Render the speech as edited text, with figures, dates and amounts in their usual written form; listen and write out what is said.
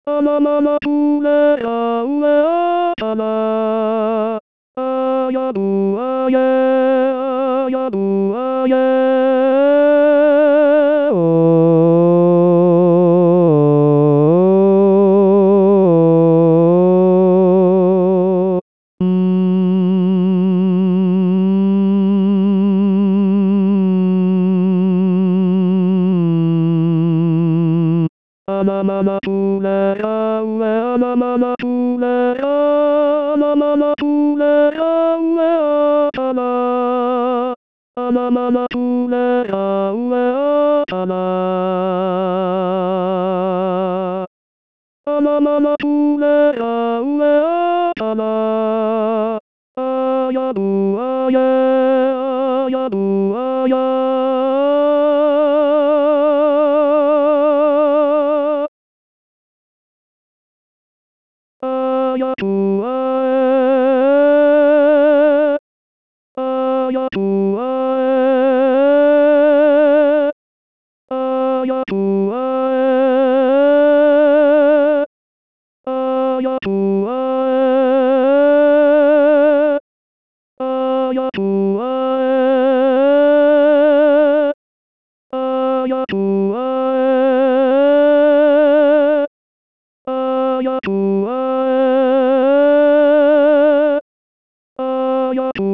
あまままふれあうえあたなあやぶあげあやぶあげあまままふれあうえあまままふれあまままふれあうえあたなあまままふれあうえあたなあまままふれあうえあたなあやぶあげあやぶあやあやぶあえあやぶあえあやぶあえあやぶあえあやぶあえあやぶあえあやぶあえあやぶ